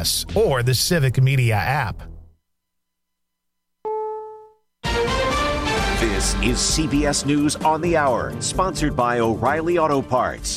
iOS or the Civic Media app. This is CBS News on the Hour, sponsored by O'Reilly Auto Parts.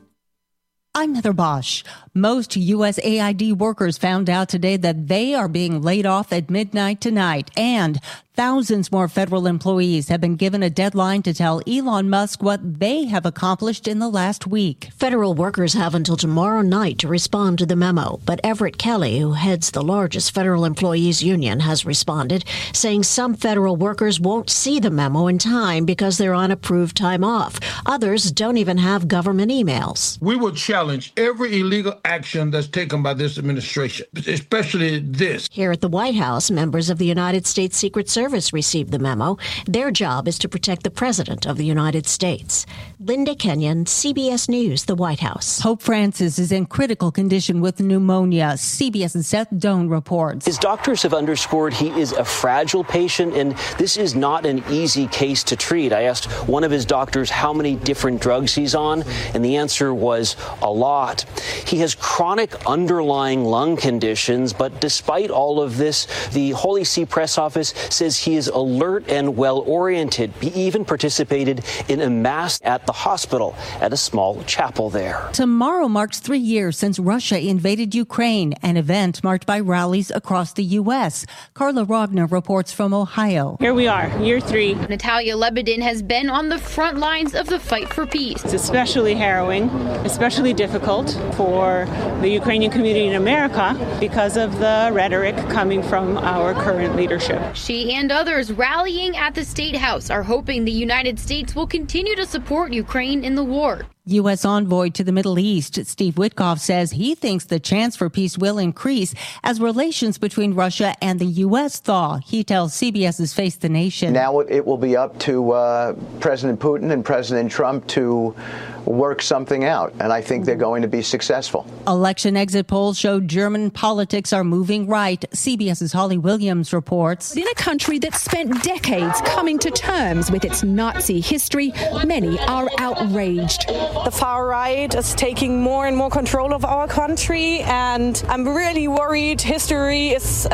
I'm Heather Bosch. Most USAID workers found out today that they are being laid off at midnight tonight, and thousands more federal employees have been given a deadline to tell Elon Musk what they have accomplished in the last week. Federal workers have until tomorrow night to respond to the memo, but Everett Kelly, who heads the largest federal employees union, has responded, saying some federal workers won't see the memo in time because they're on approved time off. Others don't even have government emails. We will challenge every illegal action that's taken by this administration, especially this. Here at the White House, members of the United States Secret Service received the memo. Their job is to protect the President of the United States. Linda Kenyon, CBS News, the White House. Pope Francis is in critical condition with pneumonia. CBS's Seth Doan reports. His doctors have underscored he is a fragile patient, and this is not an easy case to treat. I asked one of his doctors how many different drugs he's on, and the answer was a lot. He has chronic underlying lung conditions, but despite all of this, the Holy See press office says he is alert and well-oriented. He even participated in a mass at the hospital at a small chapel there. Tomorrow marks 3 years since Russia invaded Ukraine, an event marked by rallies across the U.S. Carla Rogner reports from Ohio. Here we are, year 3. Natalia Lebedin has been on the front lines of the fight for peace. It's especially harrowing, especially difficult for the Ukrainian community in America because of the rhetoric coming from our current leadership. She and others rallying at the State House are hoping the United States will continue to support Ukraine in the war. U.S. envoy to the Middle East, Steve Witkoff, says he thinks the chance for peace will increase as relations between Russia and the U.S. thaw. He tells CBS's Face the Nation. Now it will be up to President Putin and President Trump to work something out, and I think they're going to be successful. Election exit polls show German politics are moving right. CBS's Holly Williams reports. In a country that spent decades coming to terms with its Nazi history, many are outraged. The far right is taking more and more control of our country, and I'm really worried history is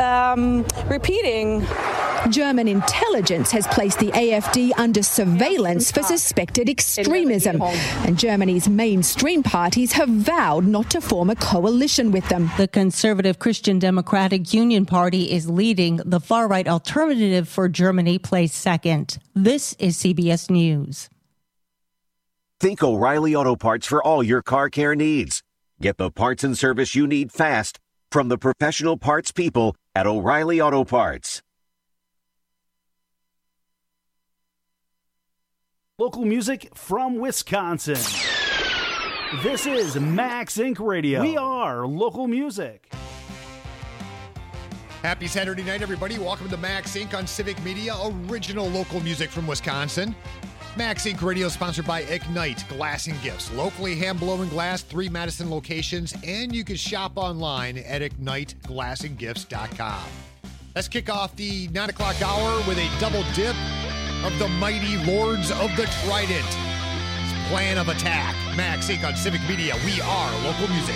repeating. German intelligence has placed the AfD under surveillance for suspected extremism, and Germany's mainstream parties have vowed not to form a coalition with them. The conservative Christian Democratic Union Party is leading. The far-right Alternative for Germany plays second. This is CBS News. Think O'Reilly Auto Parts for all your car care needs. Get the parts and service you need fast from the professional parts people at O'Reilly Auto Parts. Local music from Wisconsin. This is Max Inc. Radio. We are local music. Happy Saturday night, everybody. Welcome to Max Inc. on Civic Media, original local music from Wisconsin. Max Inc. Radio is sponsored by Ignite Glass and Gifts. Locally hand-blown glass, 3 Madison locations, and you can shop online at IgniteGlassandGifts.com. Let's kick off the 9 o'clock hour with a double dip of the mighty Lords of the Trident. Plan of attack. Max Inc. on Civic Media. We are local music.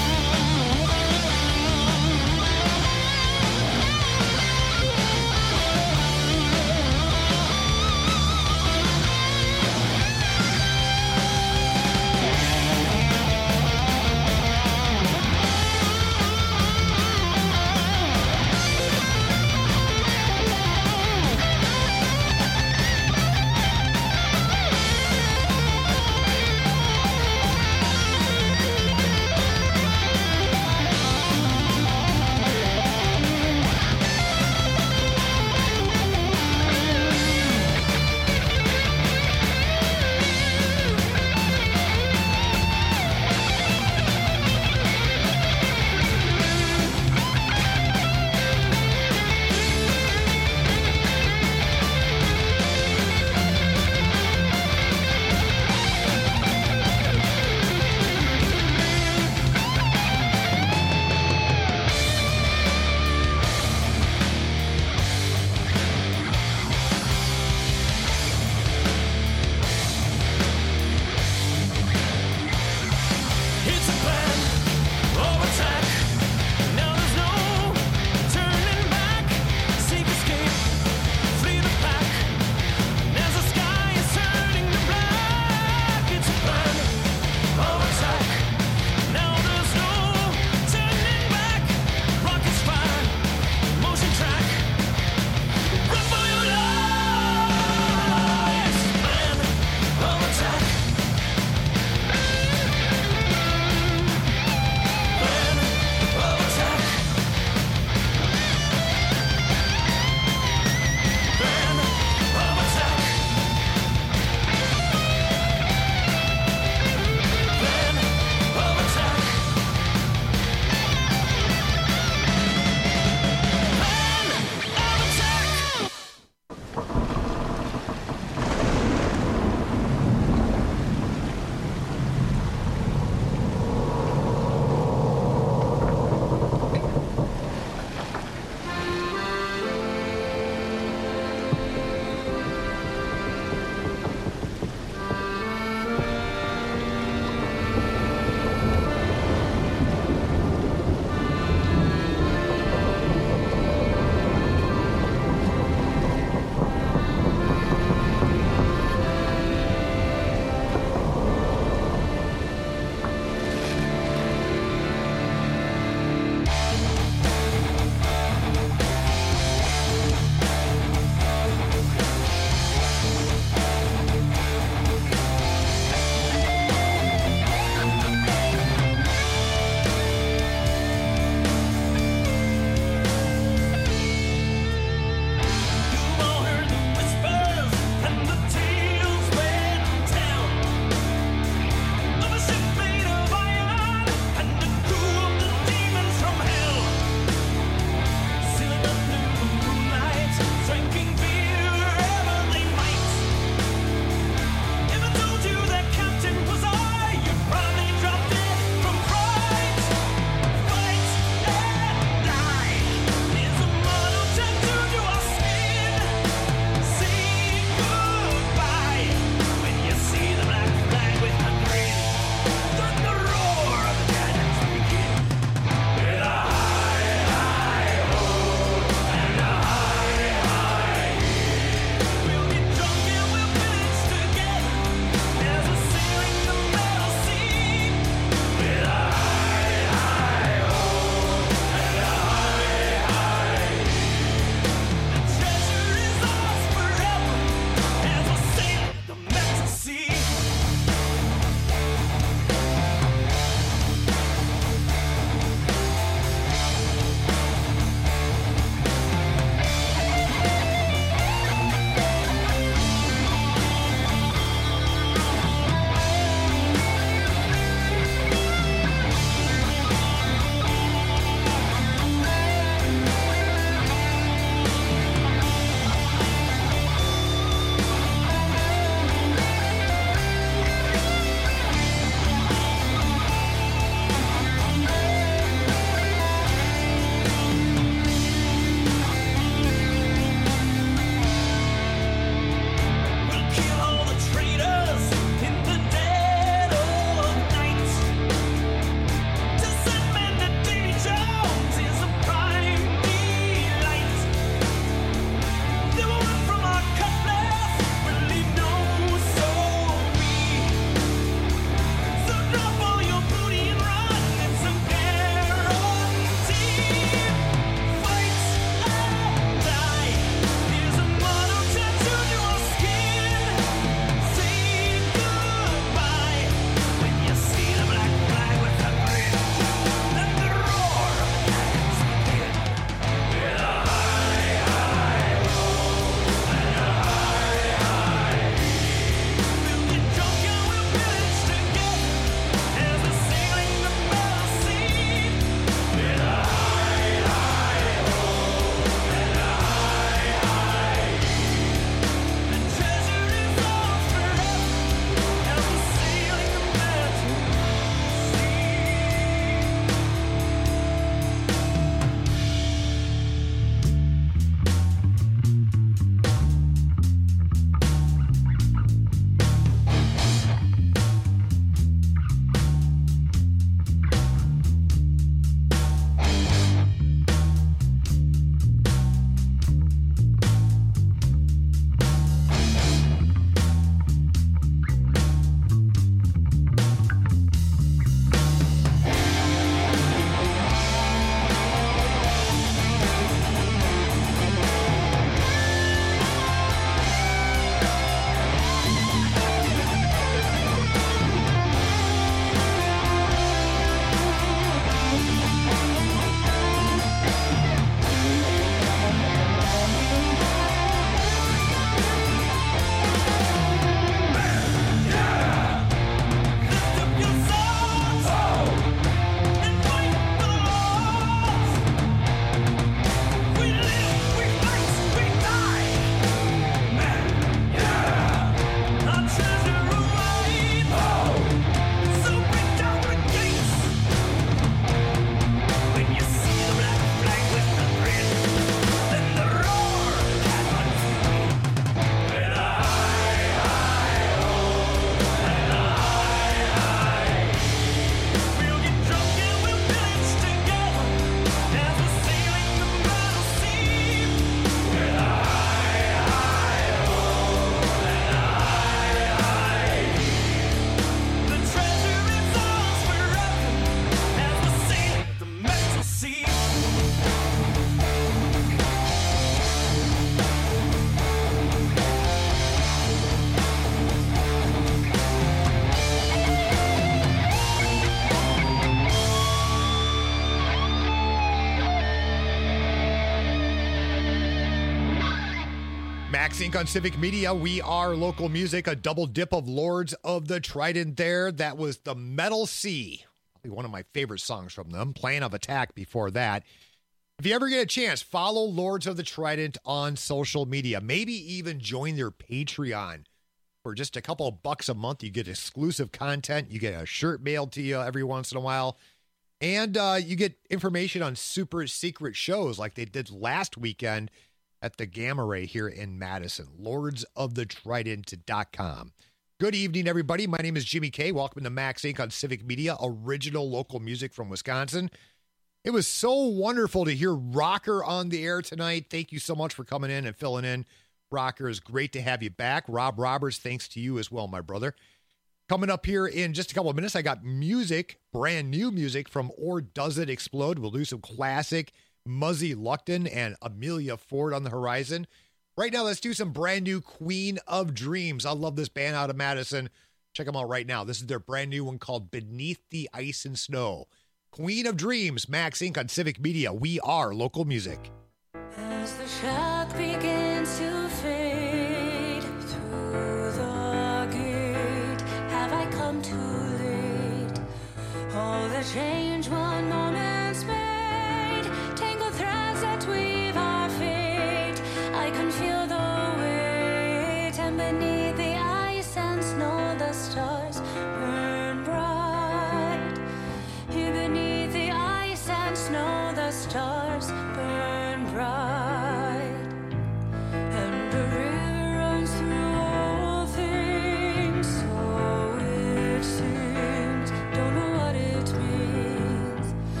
Max Inc. on Civic Media. We are local music, a double dip of Lords of the Trident there. That was The Metal Sea. Probably one of my favorite songs from them. Plan of Attack before that. If you ever get a chance, follow Lords of the Trident on social media. Maybe even join their Patreon. For just a couple of bucks a month, you get exclusive content. You get a shirt mailed to you every once in a while. And you get information on super secret shows like they did last weekend at the Gamma Ray here in Madison. LordsofTheTrident.com. Good evening, everybody. My name is Jimmy K. Welcome to Max Inc. on Civic Media, original local music from Wisconsin. It was so wonderful to hear Rocker on the air tonight. Thank you so much for coming in and filling in. Rocker, is great to have you back. Rob Roberts, thanks to you as well, my brother. Coming up here in just a couple of minutes, I got music, brand new music from Or Does It Explode. We'll do some classic Muzzy Luckton and Amelia Ford on the horizon. Right now, let's do some brand new Queen of Dreams. I love this band out of Madison. Check them out right now. This is their brand new one called Beneath the Ice and Snow. Queen of Dreams, Max Inc. on Civic Media. We are local music. As the shock begins to fade through the gate, have I come too late? All the change one moment's made, tangled threads that weave our fate. I can feel the weight, and beneath the ice and snow, the stars burn bright. Here beneath the ice and snow, the stars burn bright. And a river runs through all things, so it seems. Don't know what it means.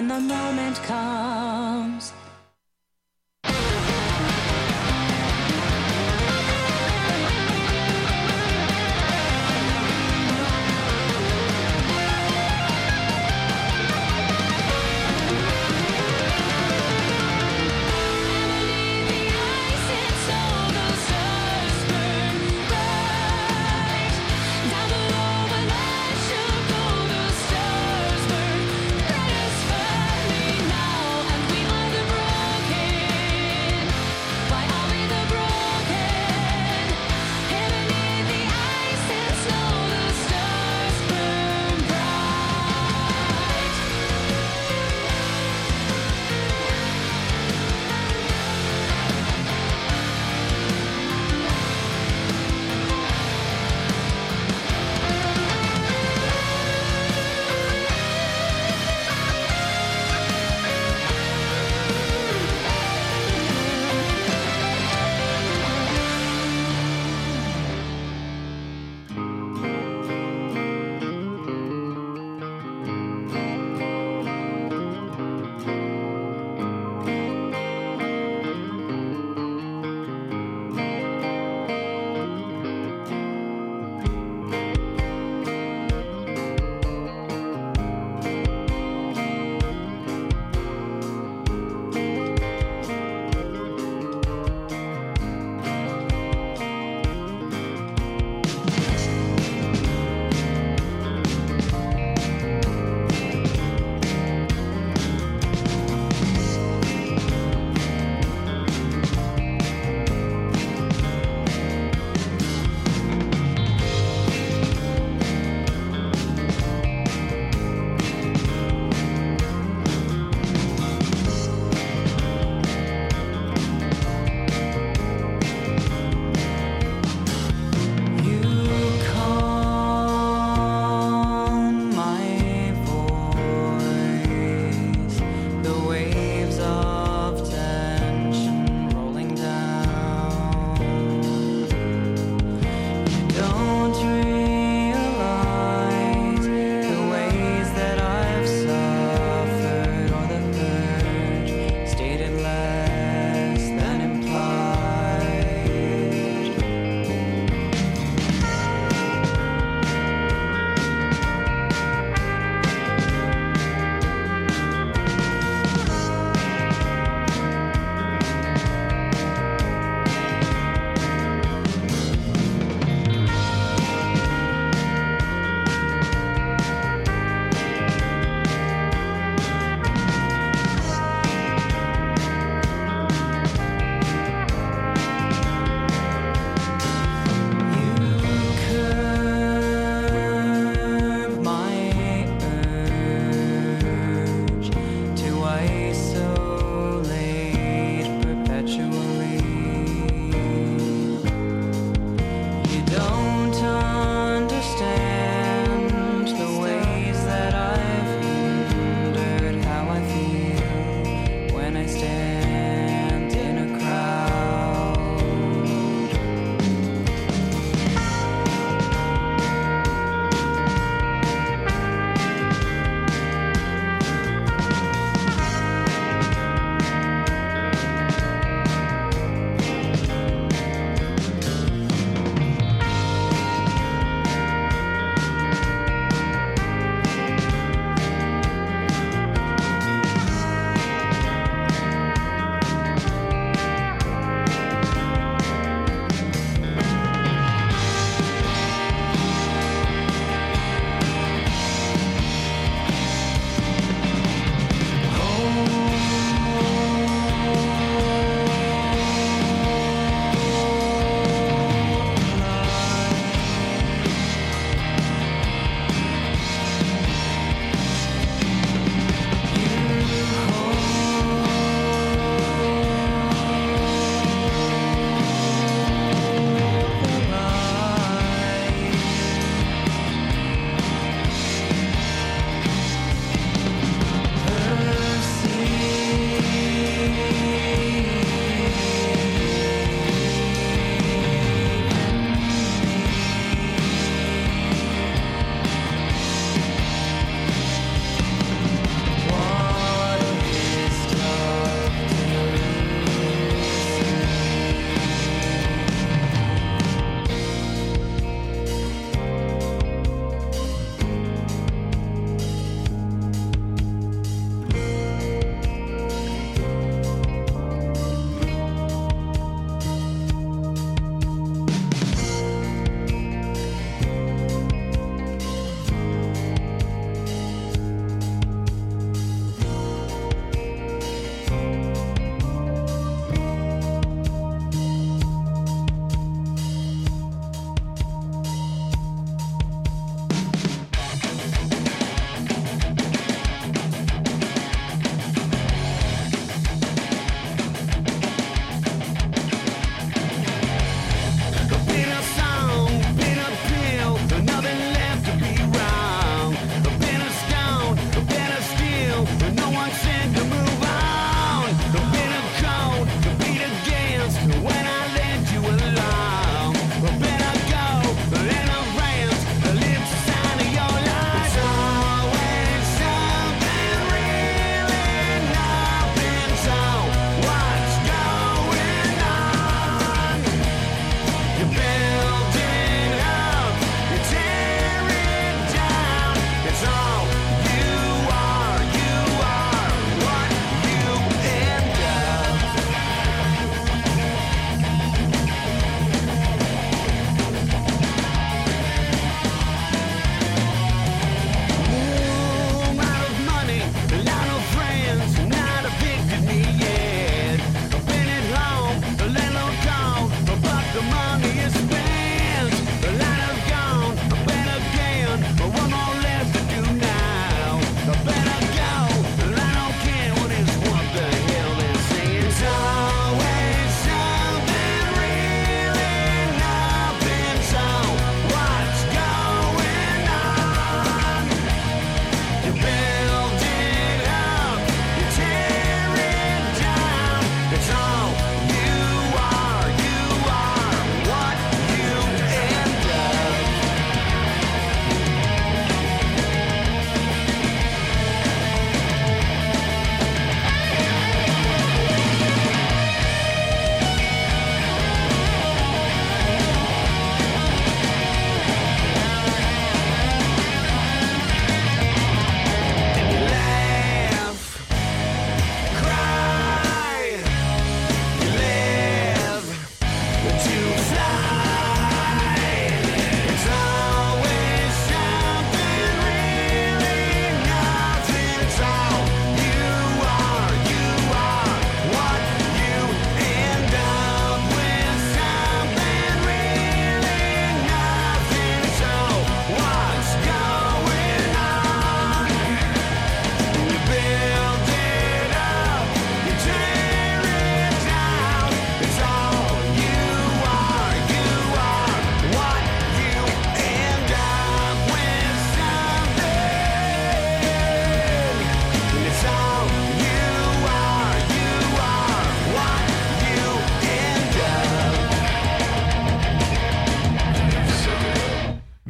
when the moment comes. Now, and we are the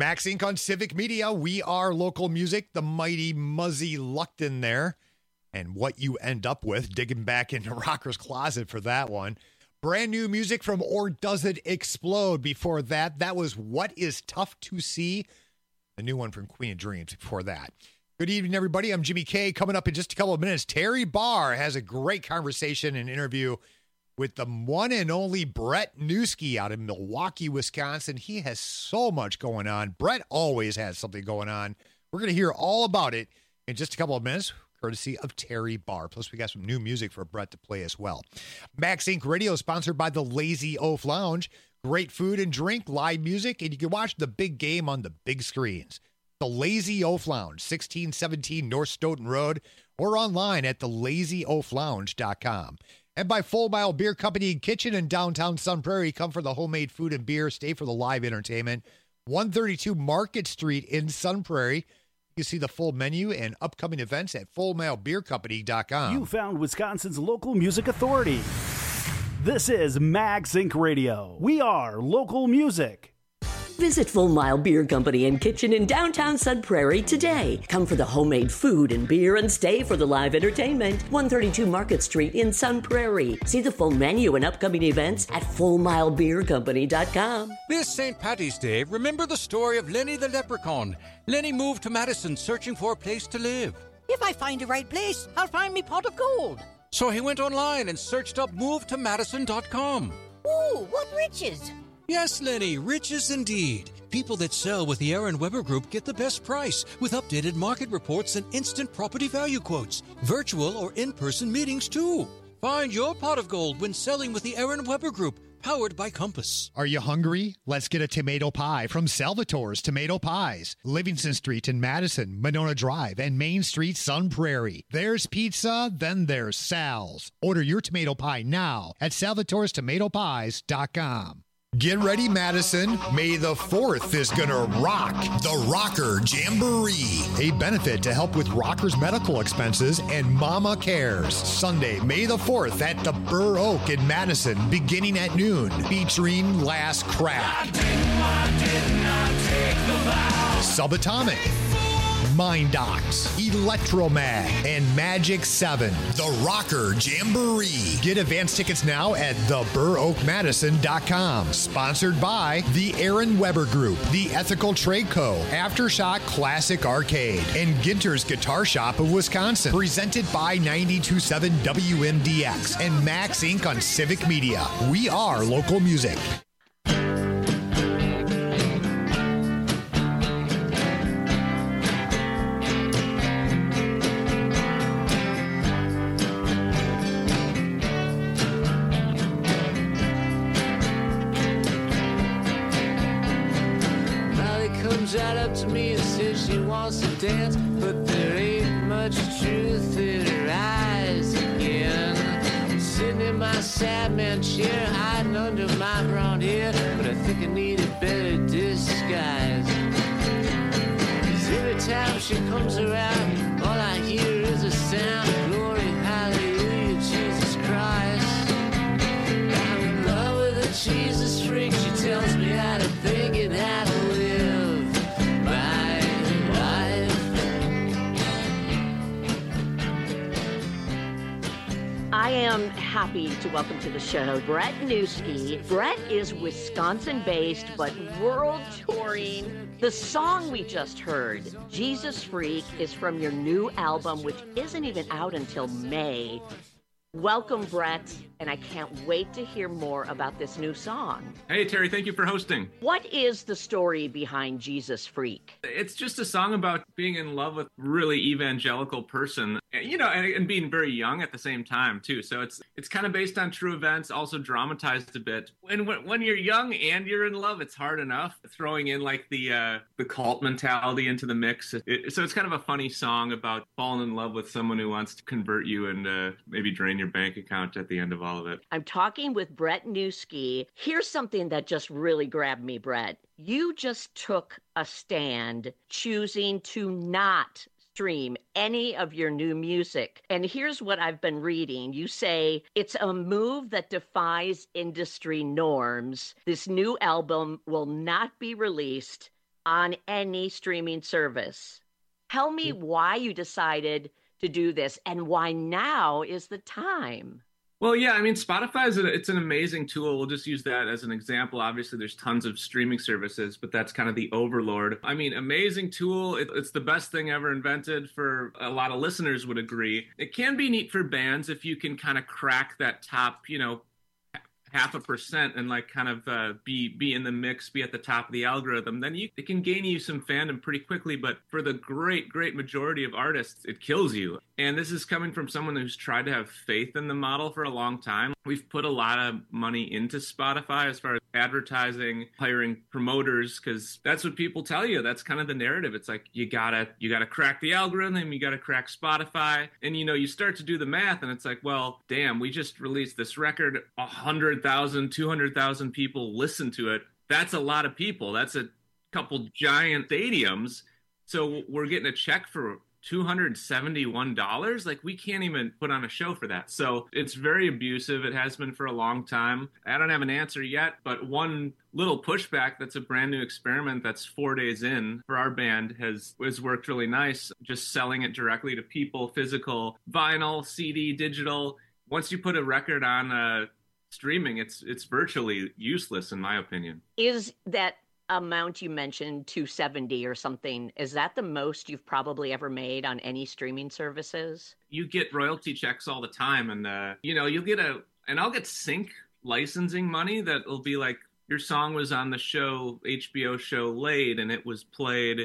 Max Inc. on Civic Media. We are local music, the mighty Muzzy Luckton there. And what you end up with, digging back into Rocker's Closet for that one. Brand new music from Or Does It Explode. Before that, that was What Is Tough to See. A new one from Queen of Dreams before that. Good evening, everybody. I'm Jimmy K. Coming up in just a couple of minutes, Terry Barr has a great conversation and interview with the one and only Brett Newski out in Milwaukee, Wisconsin. He has so much going on. Brett always has something going on. We're going to hear all about it in just a couple of minutes, courtesy of Terry Barr. Plus, we got some new music for Brett to play as well. Max Inc. Radio is sponsored by the Lazy Oaf Lounge. Great food and drink, live music, and you can watch the big game on the big screens. The Lazy Oaf Lounge, 1617 North Stoughton Road, or online at thelazyoaflounge.com. And by Full Mile Beer Company and Kitchen in downtown Sun Prairie. Come for the homemade food and beer. Stay for the live entertainment. 132 Market Street in Sun Prairie. You can see the full menu and upcoming events at fullmilebeercompany.com. You found Wisconsin's local music authority. This is Max Inc. Radio. We are local music. Visit Full Mile Beer Company and Kitchen in downtown Sun Prairie today. Come for the homemade food and beer and stay for the live entertainment. 132 Market Street in Sun Prairie. See the full menu and upcoming events at fullmilebeercompany.com. This St. Paddy's Day, remember the story of Lenny the Leprechaun. Lenny moved to Madison searching for a place to live. If I find the right place, I'll find me pot of gold. So he went online and searched up movetomadison.com. Ooh, what riches! Yes, Lenny, riches indeed. People that sell with the Aaron Weber Group get the best price with updated market reports and instant property value quotes. Virtual or in-person meetings, too. Find your pot of gold when selling with the Aaron Weber Group, powered by Compass. Are you hungry? Let's get a tomato pie from Salvatore's Tomato Pies. Livingston Street in Madison, Monona Drive, and Main Street, Sun Prairie. There's pizza, then there's Sal's. Order your tomato pie now at salvatorestomatopies.com. Get ready, Madison. May the 4th is gonna rock the Rocker Jamboree, a benefit to help with rockers' medical expenses and Mama Cares. Sunday, May the 4th at the Burr Oak in Madison, beginning at noon, featuring Last Crack, Subatomic, Mind Docs, Electromag, and Magic 7. The Rocker Jamboree. Get advance tickets now at theburroakmadison.com. Sponsored by the Aaron Weber Group, the Ethical Trade Co., Aftershock Classic Arcade, and Ginter's Guitar Shop of Wisconsin. Presented by 92.7 WMDX and Max Inc. on Civic Media. We are local music. Right up to me and says she wants to dance, but there ain't much truth in her eyes again. Sitting in my sad man chair, hiding under my blonde hair, but I think I need a better disguise. 'Cause every time she comes around, all I hear is a sound of glory, hallelujah, Jesus Christ. I'm in love with a Jesus freak, she tells me how to think and how to live. I am happy to welcome to the show Brett Newski. Brett is Wisconsin-based, but world-touring. The song we just heard, Jesus Freak, is from your new album, which isn't even out until May. Welcome, Brett, and I can't wait to hear more about this new song. Hey, Terry, thank you for hosting. What is the story behind Jesus Freak? It's just a song about being in love with a really evangelical person, you know, and being very young at the same time, too. So it's kind of based on true events, also dramatized a bit. And when you're young and you're in love, it's hard enough. Throwing in, like, the cult mentality into the mix. So it's kind of a funny song about falling in love with someone who wants to convert you and maybe drain your bank account at the end of all of it. I'm talking with Brett Newski. Here's something that just really grabbed me, Brett. You just took a stand choosing to not stream any of your new music. And here's what I've been reading. You say, it's a move that defies industry norms. This new album will not be released on any streaming service. Tell me why you decided to do this and why now is the time. Well, yeah, I mean, Spotify it's an amazing tool. We'll just use that as an example. Obviously, there's tons of streaming services, but that's kind of the overlord. I mean, amazing tool. It's the best thing ever invented. For a lot of listeners would agree. It can be neat for bands if you can kind of crack that top, 0.5% and like kind of be in the mix, be at the top of the algorithm, then it can gain you some fandom pretty quickly. But for the great majority of artists, it kills you. And this is coming from someone who's tried to have faith in the model for a long time. We've put a lot of money into Spotify as far as advertising, hiring promoters, because that's what people tell you. That's kind of the narrative. It's like you gotta crack the algorithm, you gotta crack Spotify. And you start to do the math and it's like, well, damn, we just released this record, 100,000, 200,000 people listen to it. That's a lot of people. That's a couple giant stadiums. So we're getting a check for $271. Like, we can't even put on a show for that. So it's very abusive. It has been for a long time. I don't have an answer yet, but one little pushback that's a brand new experiment that's 4 days in for our band has worked really nice. Just selling it directly to people, physical, vinyl, CD, digital. Once you put a record on streaming, it's virtually useless in my opinion. Is that amount you mentioned, 270 or something, is that the most you've probably ever made on any streaming services? You get royalty checks all the time, and you'll get I'll get sync licensing money that will be like, your song was on the show, HBO show Laid, and it was played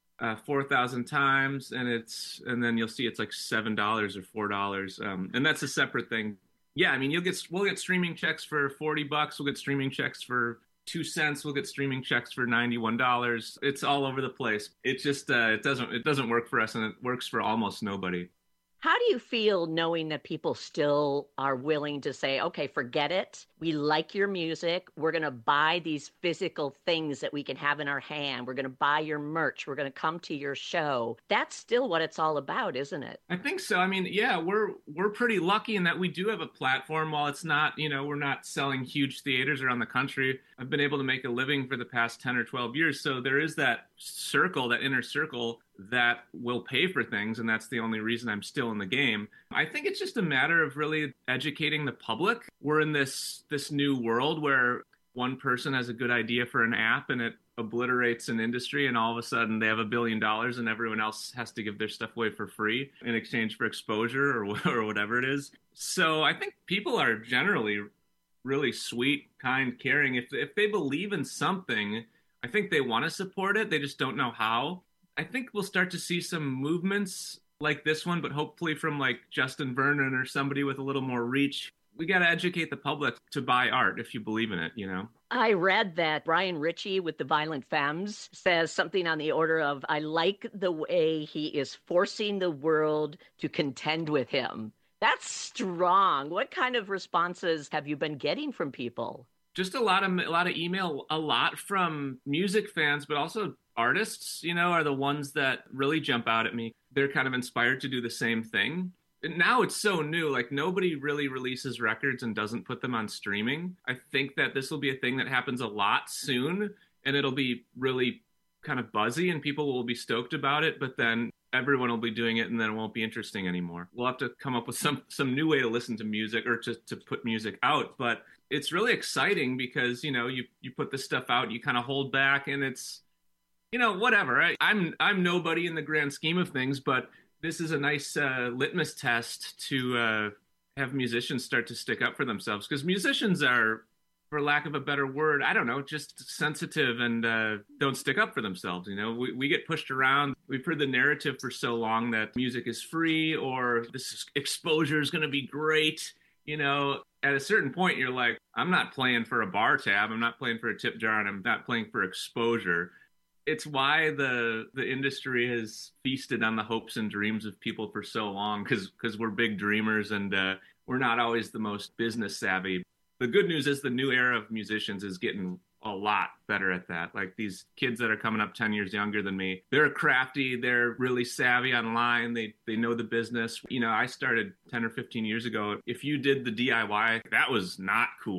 4,000 times, and then you'll see it's like $7 or $4, and that's a separate thing. Yeah, I mean, we'll get streaming checks for $40. We'll get streaming checks for 2 cents. We'll get streaming checks for $91. It's all over the place. It just it doesn't work for us, and it works for almost nobody. How do you feel knowing that people still are willing to say, okay, forget it. We like your music. We're going to buy these physical things that we can have in our hand. We're going to buy your merch. We're going to come to your show. That's still what it's all about, isn't it? I think so. I mean, yeah, we're pretty lucky in that we do have a platform. While it's not, we're not selling huge theaters around the country. I've been able to make a living for the past 10 or 12 years. So there is that circle, that inner circle that will pay for things, and that's the only reason I'm still in the game. I think it's just a matter of really educating the public. We're in this new world where one person has a good idea for an app and it obliterates an industry, and all of a sudden they have $1 billion and everyone else has to give their stuff away for free in exchange for exposure or whatever it is. So I think people are generally really sweet, kind, caring. If they believe in something, I think they want to support it. They just don't know how. I think we'll start to see some movements like this one, but hopefully from like Justin Vernon or somebody with a little more reach. We got to educate the public to buy art if you believe in it, I read that Brian Ritchie with the Violent Femmes says something on the order of, I like the way he is forcing the world to contend with him. That's strong. What kind of responses have you been getting from people? Just a lot of email, a lot from music fans, but also artists, are the ones that really jump out at me. They're kind of inspired to do the same thing. And now it's so new, like nobody really releases records and doesn't put them on streaming. I think that this will be a thing that happens a lot soon, and it'll be really kind of buzzy and people will be stoked about it, but then everyone will be doing it and then it won't be interesting anymore. We'll have to come up with some new way to listen to music or to put music out. But it's really exciting because, you put this stuff out, you kind of hold back, and it's, whatever. I'm nobody in the grand scheme of things, but this is a nice litmus test to have musicians start to stick up for themselves, because musicians are, for lack of a better word, I don't know, just sensitive and don't stick up for themselves. We get pushed around. We've heard the narrative for so long that music is free or this exposure is going to be great. At a certain point, you're like, I'm not playing for a bar tab. I'm not playing for a tip jar, and I'm not playing for exposure. It's why the industry has feasted on the hopes and dreams of people for so long, because we're big dreamers and we're not always the most business savvy. The good news is the new era of musicians is getting a lot better at that. Like these kids that are coming up 10 years younger than me, they're crafty, they're really savvy online, they know the business. I started 10 or 15 years ago. If you did the DIY, that was not cool.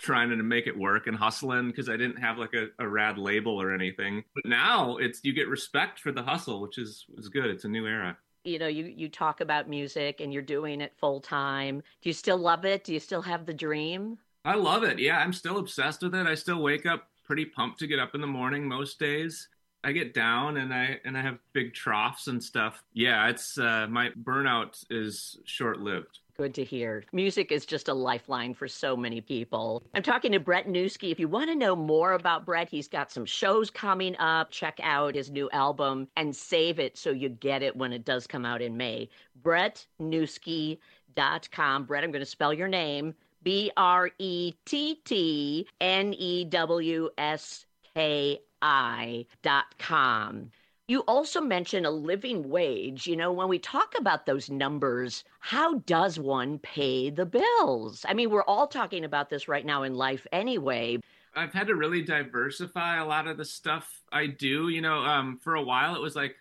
trying to make it work and hustling because I didn't have like a rad label or anything. But now you get respect for the hustle, which is good. It's a new era. You know, you talk about music and you're doing it full time. Do you still love it? Do you still have the dream? I love it. Yeah, I'm still obsessed with it. I still wake up pretty pumped to get up in the morning most days. I get down and I have big troughs and stuff. Yeah, it's my burnout is short-lived. Good to hear. Music is just a lifeline for so many people. I'm talking to Brett Newski. If you want to know more about Brett, he's got some shows coming up. Check out his new album and save it so you get it when it does come out in May. BrettNewski.com. Brett, I'm going to spell your name. BrettNewski.com. You also mentioned a living wage. You know, when we talk about those numbers, how does one pay the bills? I mean, we're all talking about this right now in life anyway. I've had to really diversify a lot of the stuff I do. You know, for a while it was like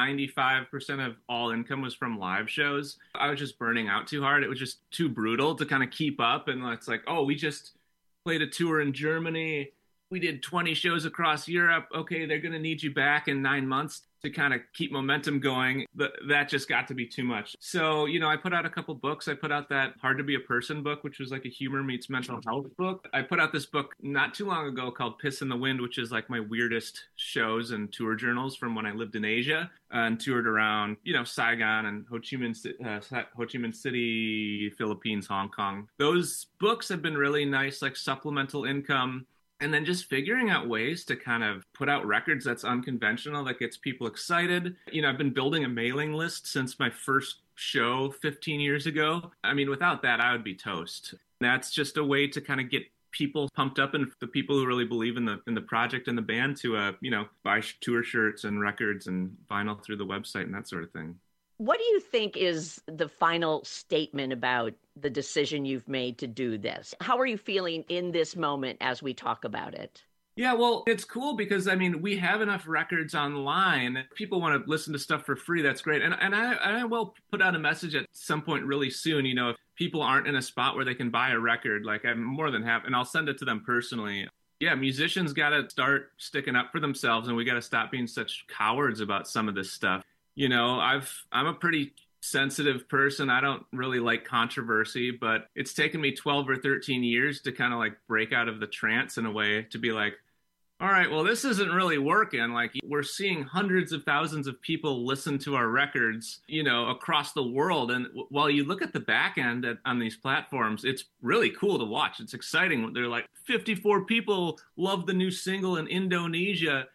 95% of all income was from live shows. I was just burning out too hard. It was just too brutal to kind of keep up. And it's like, oh, we just played a tour in Germany. We did 20 shows across Europe. Okay, they're going to need you back in 9 months to kind of keep momentum going. But that just got to be too much. So, you know, I put out a couple books. I put out that Hard to Be a Person book, which was like a humor meets mental health book. I put out this book not too long ago called Piss in the Wind, which is like my weirdest shows and tour journals from when I lived in Asia and toured around, you know, Saigon and Ho Chi Minh City, Philippines, Hong Kong. Those books have been really nice, like supplemental income. And then just figuring out ways to kind of put out records that's unconventional, that gets people excited. You know, I've been building a mailing list since my first show 15 years ago. I mean, without that, I would be toast. That's just a way to kind of get people pumped up and the people who really believe in the project and the band to, you know, buy tour shirts and records and vinyl through the website and that sort of thing. What do you think is the final statement about the decision you've made to do this? How are you feeling in this moment as we talk about it? Yeah, well, it's cool because, I mean, we have enough records online. People want to listen to stuff for free. That's great. And I will put out a message at some point really soon. You know, if people aren't in a spot where they can buy a record, like I'm more than happy, and I'll send it to them personally. Yeah, musicians got to start sticking up for themselves, and we got to stop being such cowards about some of this stuff. You know, I'm a pretty sensitive person. I don't really like controversy, but it's taken me 12 or 13 years to kind of like break out of the trance in a way to be like, all right, well, this isn't really working. Like, we're seeing hundreds of thousands of people listen to our records, you know, across the world. And while you look at the back end on these platforms, it's really cool to watch. It's exciting. They're like 54 people love the new single in Indonesia,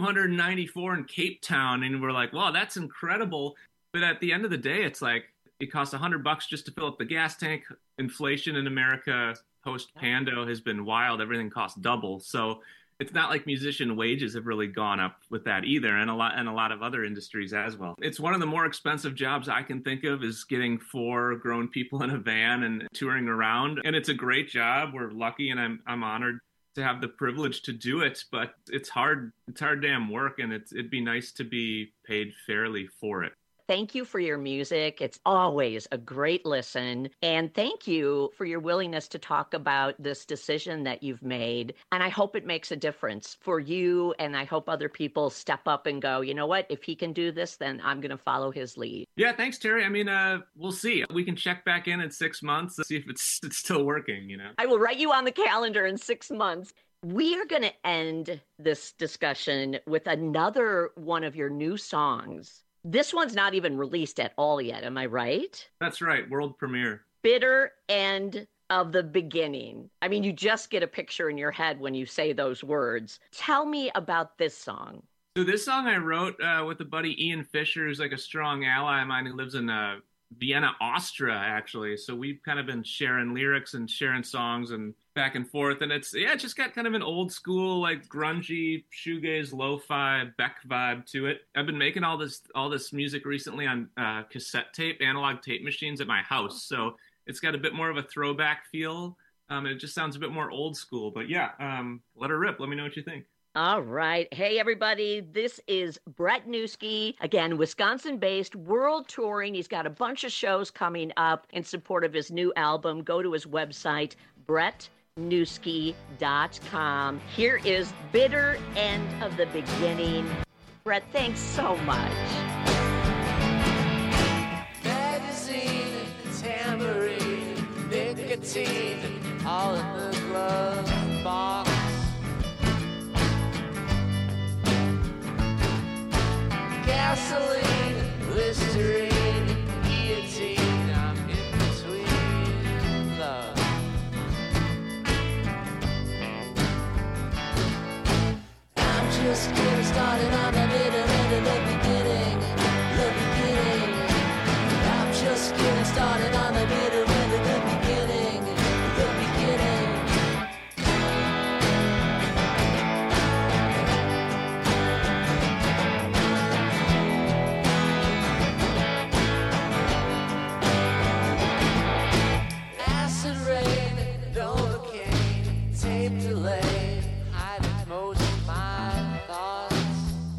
294 in Cape Town. And we're like, wow, that's incredible. But at the end of the day, it's like, it costs $100 just to fill up the gas tank. Inflation in America post-Pando has been wild. Everything costs double. So it's not like musician wages have really gone up with that either, and a lot of other industries as well. It's one of the more expensive jobs I can think of is getting 4 grown people in a van and touring around. And it's a great job. We're lucky, and I'm honored to have the privilege to do it, but it's hard damn work, and it'd be nice to be paid fairly for it. Thank you for your music. It's always a great listen. And thank you for your willingness to talk about this decision that you've made. And I hope it makes a difference for you. And I hope other people step up and go, you know what, if he can do this, then I'm going to follow his lead. Yeah, thanks, Terry. I mean, we'll see. We can check back in 6 months to see if it's still working, you know. I will write you on the calendar in 6 months. We are going to end this discussion with another one of your new songs. This one's not even released at all yet. Am I right? That's right. World premiere. Bitter End of the Beginning. I mean, you just get a picture in your head when you say those words. Tell me about this song. So this song I wrote with a buddy, Ian Fisher, who's like a strong ally of mine who lives in Vienna, Austria, actually. So we've kind of been sharing lyrics and sharing songs and back and forth. And it just got kind of an old school, like grungy, shoegaze, lo-fi, Beck vibe to it. I've been making all this music recently on cassette tape, analog tape machines at my house. So it's got a bit more of a throwback feel. It just sounds a bit more old school. But yeah, let her rip. Let me know what you think. All right. Hey, everybody. This is Brett Newski. Again, Wisconsin-based, world touring. He's got a bunch of shows coming up in support of his new album. Go to his website, BrettNewski.com. Here is Bitter End of the Beginning. Brett, thanks so much. Magazine, tambourine, nicotine, all in the glove box. Gasoline, Listerine, guillotine, I'm in between love. I'm just getting started on the bitter end of the beginning, the beginning. I'm just getting started on the bitter end of the beginning, the beginning. Acid rain, Novocaine, tape delay, hiding most of my thoughts.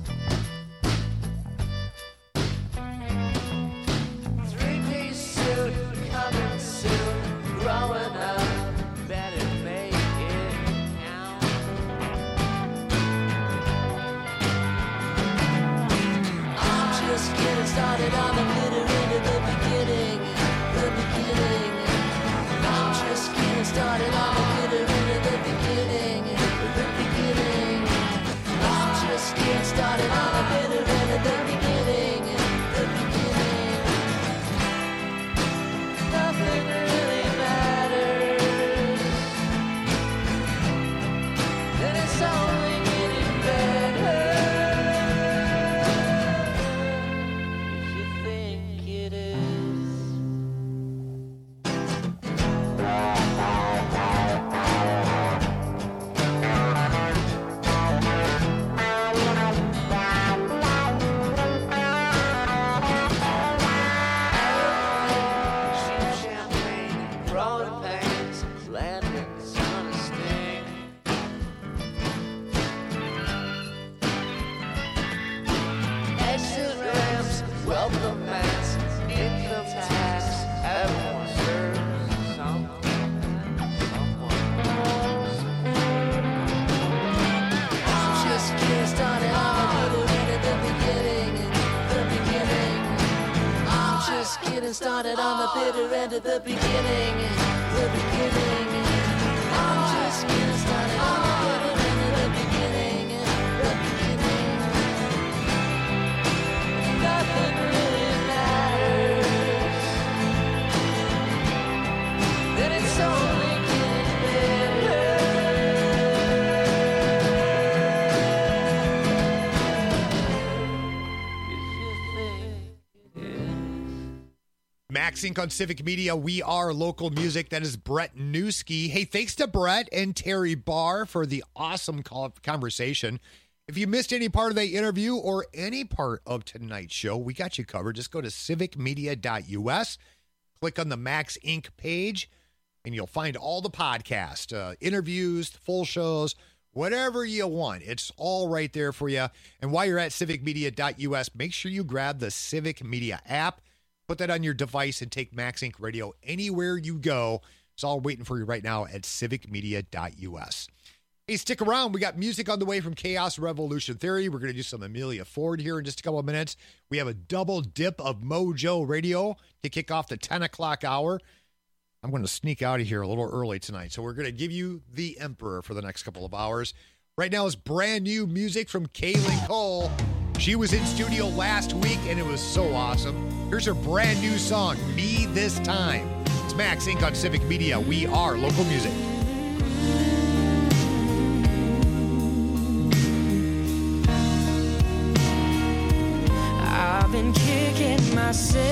3-piece suit, coming soon, growing up, better make it count. I'm just getting started on the bitter end of the beginning, the beginning. I'm just getting started on the bitter end of the beginning, the beginning. I'm just getting started on the bitter end of the beginning, the beginning. Nothing really matters, and it's only getting better. If you think it is. Champagne, growing pains, landings on a sting. Exit ramps, welcome mats, income tax, everyone serves something, someone. I'm just getting started on the bitter end of the beginning, the beginning. I'm just getting started on the bitter end of the beginning, the beginning. I'm just getting started on the bitter end of the beginning, the beginning. Nothing really matters, then it's only getting better. Max Inc. on Civic Media. We are local music. That is Brett Newski. Hey, thanks to Brett and Terry Barr for the awesome conversation. If you missed any part of the interview or any part of tonight's show, we got you covered. Just go to civicmedia.us, click on the Max Inc. page, and you'll find all the podcast, interviews, full shows, whatever you want. It's all right there for you. And while you're at civicmedia.us, make sure you grab the Civic Media app. Put that on your device and take Max Inc. Radio anywhere you go. It's all waiting for you right now at civicmedia.us. Hey, stick around. We got music on the way from Chaos Revolution Theory. We're going to do some Amelia Ford here in just a couple of minutes. We have a double dip of Mojo Radio to kick off the 10 o'clock hour. I'm going to sneak out of here a little early tonight. So we're going to give you the Emperor for the next couple of hours. Right now is brand new music from Kaylin Cole. She was in studio last week, and it was so awesome. Here's her brand new song, Me This Time. It's Max Inc. on Civic Media. We are local music. I've been kicking myself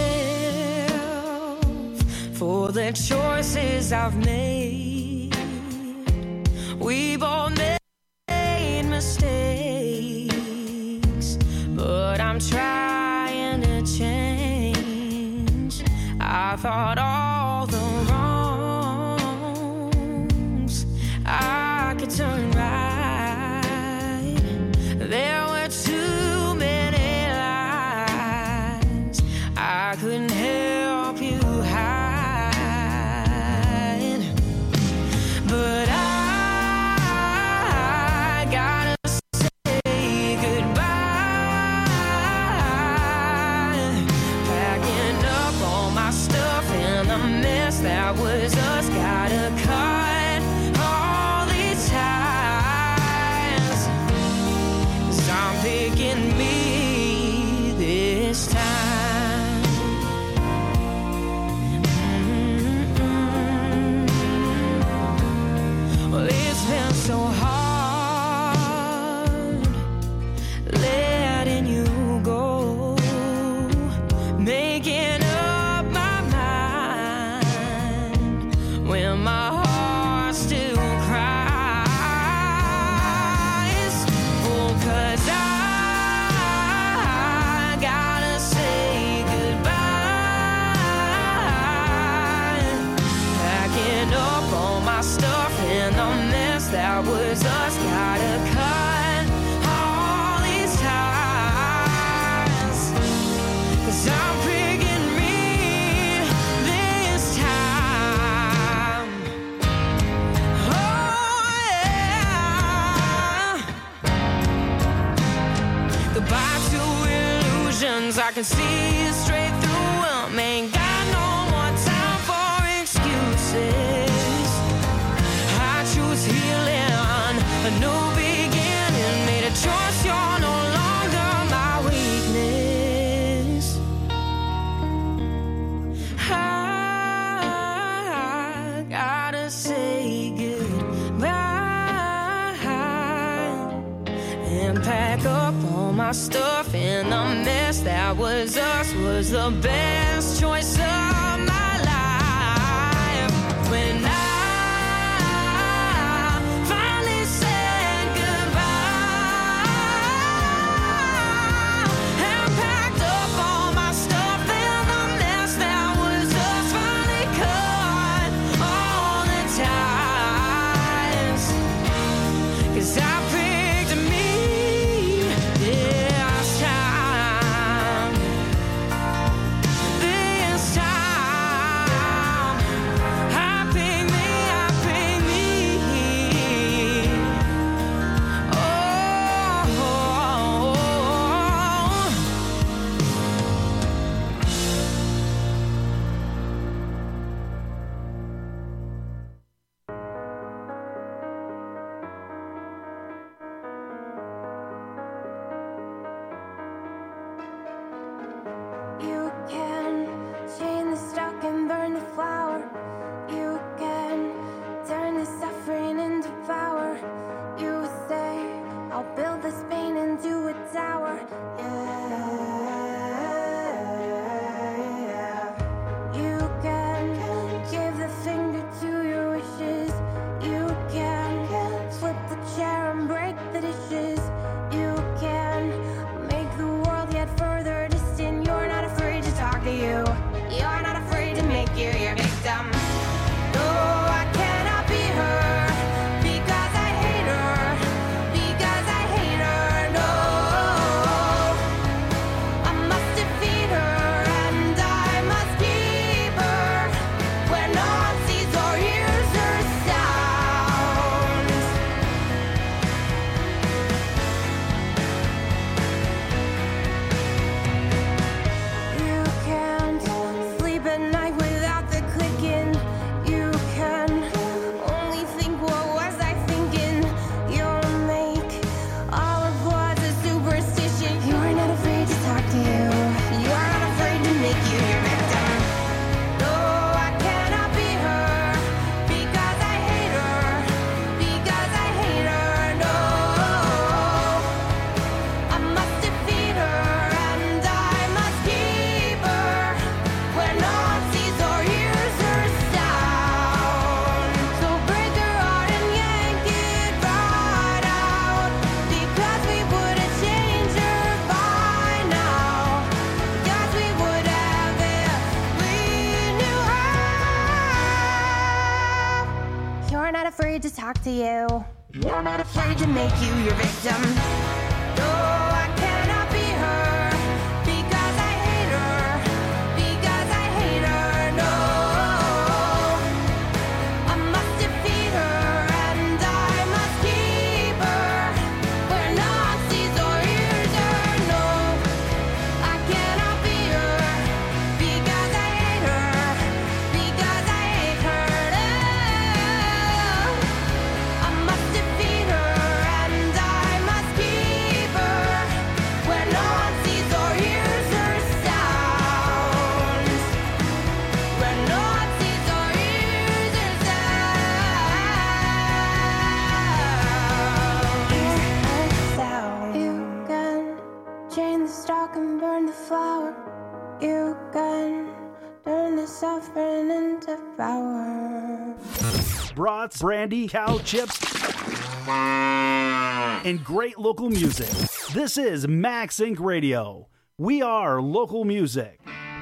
for the choices I've made. We both made mistakes, but I'm trying to change. I thought all the wrongs I could turn right. There were too many lies I couldn't help you hide, but that was us gotta cut all these ties. 'Cause I'm picking me this time. Well, it's been so hard letting you go, making up my mind when my heart still cries. Oh, 'cause I gotta say goodbye, packing up all my stuff in the mess that was us. Gotta cut all these ties, 'cause I'm picking me this time. Oh yeah. Goodbye to illusions, I can see straight through them. Ain't got no more time for excuses. I choose healing, a new beginning, made a choice, you're no longer my weakness. I gotta say goodbye and pack up all my stuff in the mess that was us. Was the best choice of my life. When I finally said goodbye and packed up all my stuff in the mess that was us, finally cut all the ties, 'cause I picked me this time. This time I picked me, I picked me. Oh, You can chain the stock and burn the flower. You can turn the suffering into power. You say, I'll build this pain into a tower. Yeah. You can give the finger to your wishes. You can flip the chair and break the dishes. You can make the world yet further distant. You're not afraid to talk to you. You're not afraid to make you your victim. No, I cannot be her because I hate her. Because I hate her. No, I must defeat her and I must keep her where no one sees or hears her sounds. You can't sleep at night without the clicking. You can only think, what was I thinking? You'll make all of what's a superstition. You're not afraid to talk to you. You're not afraid to make you your victim. No, I cannot be her because I hate her. Because I hate her. No, I must defeat her and I must keep her where no one sees or hears her sound. So break her heart and yank it right out, because we would have changed her by now. Because we would have if we knew how. You're not afraid to talk to you. You're not afraid to make you your victim. No, I cannot be her because I hate her. Because I hate her. No, I must defeat her and I must keep her where no one sees or hears her. No, I cannot be her because I hate her. Because I hate her. chain the stalk and burn the flower. You can turn the suffering into power. Brats, brandy, cow chips, and great local music. This is Max Inc. Radio. We are local music.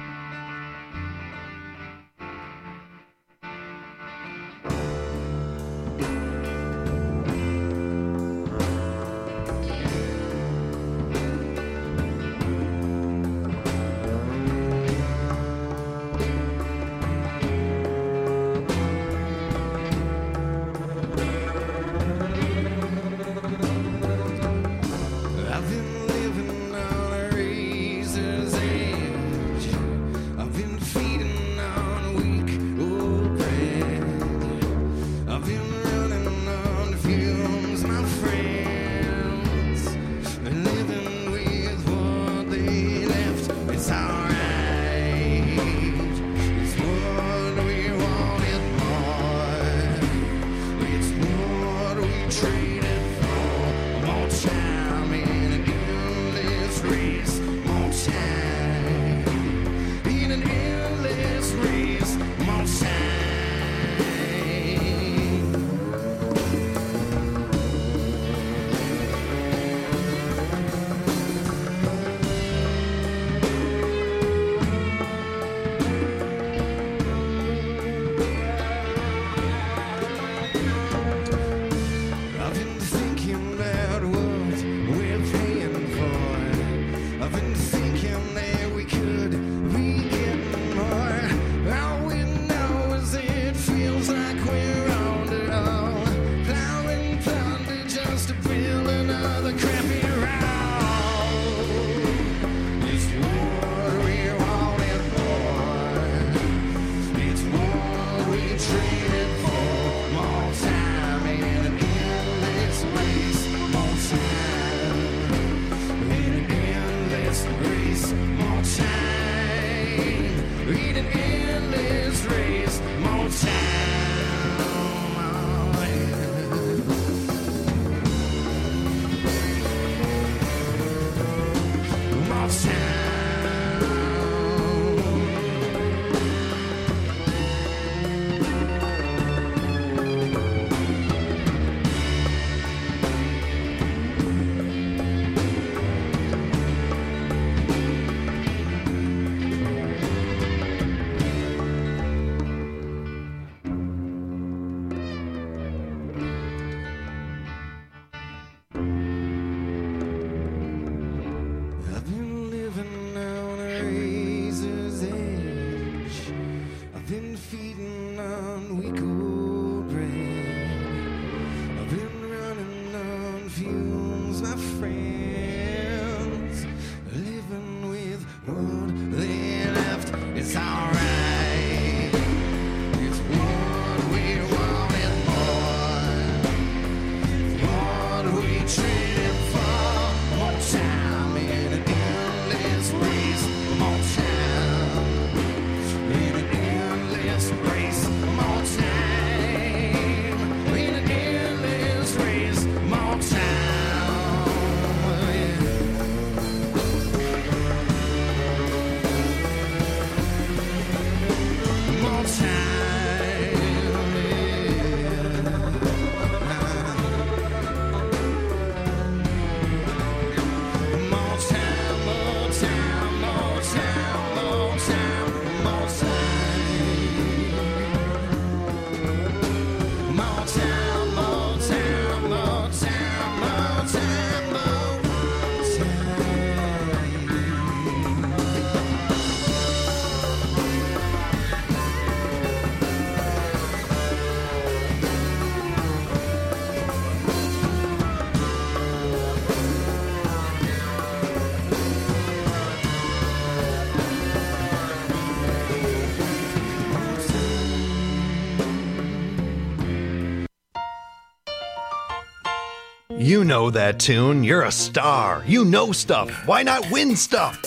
You know that tune. You're a star. You know stuff. Why not win stuff?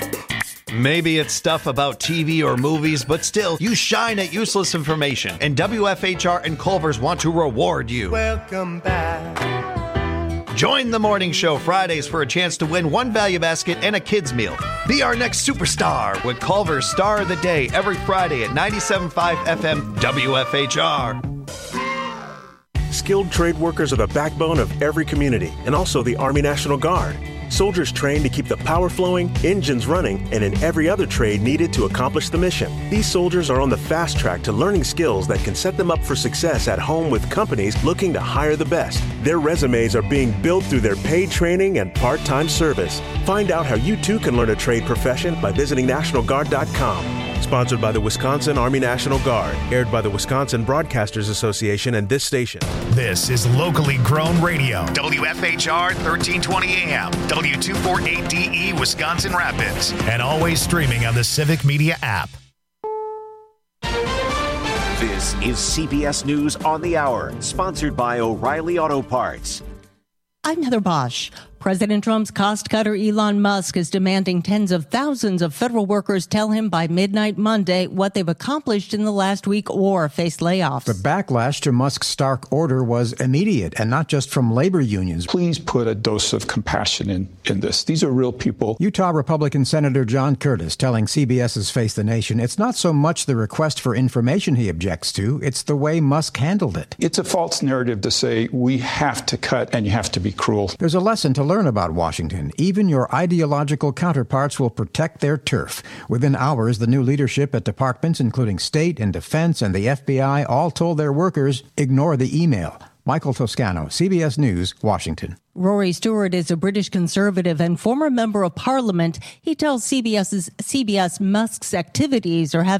Maybe it's stuff about TV or movies, but still, you shine at useless information, and WFHR and Culver's want to reward you. Welcome back. Join the morning show Fridays for a chance to win one value basket and a kids meal. Be our next superstar with Culver's Star of the Day every Friday at 97.5 FM WFHR. Skilled trade workers are the backbone of every community and also the Army National Guard. Soldiers trained to keep the power flowing, engines running, and in every other trade needed to accomplish the mission. These soldiers are on the fast track to learning skills that can set them up for success at home with companies looking to hire the best. Their resumes are being built through their paid training and part-time service. Find out how you too can learn a trade profession by visiting NationalGuard.com. Sponsored by the Wisconsin Army National Guard. Aired by the Wisconsin Broadcasters Association and this station. This is locally grown radio. WFHR 1320 AM. W248DE Wisconsin Rapids. And always streaming on the Civic Media app. This is CBS News on the Hour, sponsored by O'Reilly Auto Parts. I'm Heather Bosch. President Trump's cost cutter Elon Musk is demanding tens of thousands of federal workers tell him by midnight Monday what they've accomplished in the last week or face layoffs. The backlash to Musk's stark order was immediate, and not just from labor unions. Please put a dose of compassion in this. These are real people. Utah Republican Senator John Curtis telling CBS's Face the Nation it's not so much the request for information he objects to, it's the way Musk handled it. It's a false narrative to say we have to cut and you have to be cruel. There's a lesson to learn about Washington. Even your ideological counterparts will protect their turf. Within hours, the new leadership at departments, including State and Defense and the FBI, all told their workers, ignore the email. Michael Toscano, CBS News, Washington. Rory Stewart is a British conservative and former member of parliament. He tells CBS Musk's activities are having